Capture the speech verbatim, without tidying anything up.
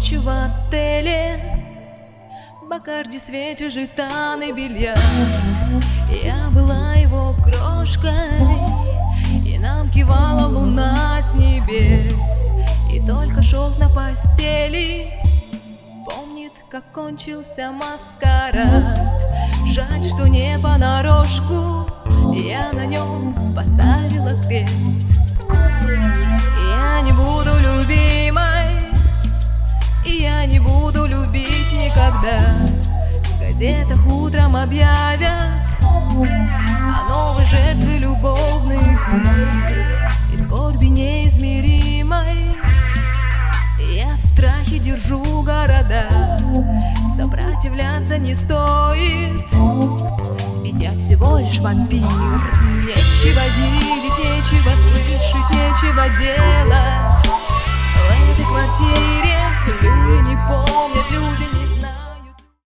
ночью в отеле, Бакарди, свечи, жетаны, бильярд. Я была его крошкой, и нам кивала луна с небес. И только шелк на постели помнит, как кончился маскарад. Жаль, что не понарошку я на нем поставила крест. Я не буду любимой, и я не буду любить никогда. В газетах утром объявят о новой жертве любовных игр и скорби неизмеримой. Я в страхе держу города, сопротивляться не стоит, ведь я всего лишь вампир. Нечего видеть, нечего слышать, нечего делать.